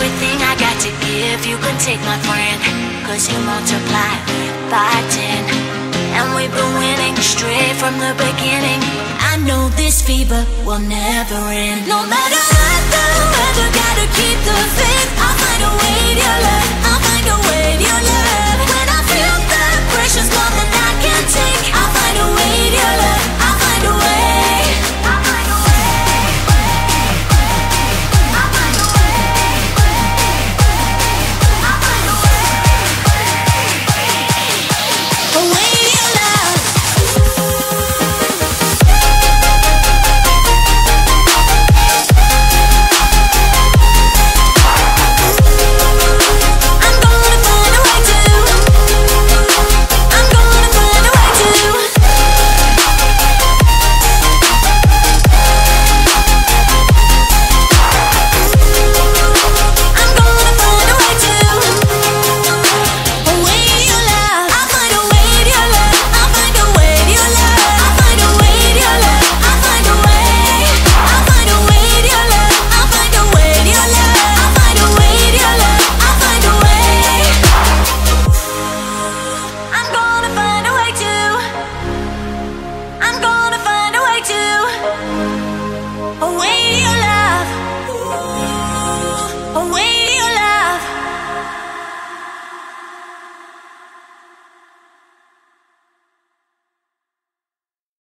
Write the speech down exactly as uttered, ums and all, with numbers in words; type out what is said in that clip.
everything I got to give. You can take my friend, cause you multiply by ten. And we've been winning straight from the beginning. I know this fever will never end. No matter what the weather, gotta keep the faith. I'll find a way to your love, I'll find a way to your love. When I feel the pressure's more than I can take, I'll find a way to your love, I'll find a way. I'll find a way. I'll find a way. I'll find a way. A way to your love. I'm gonna find a way to. I'm gonna find a way to. I'm gonna find a way to. A way to your love. I'll find a way to your love. I'll find a way to your love. I'll find a way to your love. I'll find a way. I'll find a way to your love. I'll find a way to your love. I'll find a way to your love. I'll find a way. I'm gonna find a way to. I'm gonna find a way to. A way to your love. A way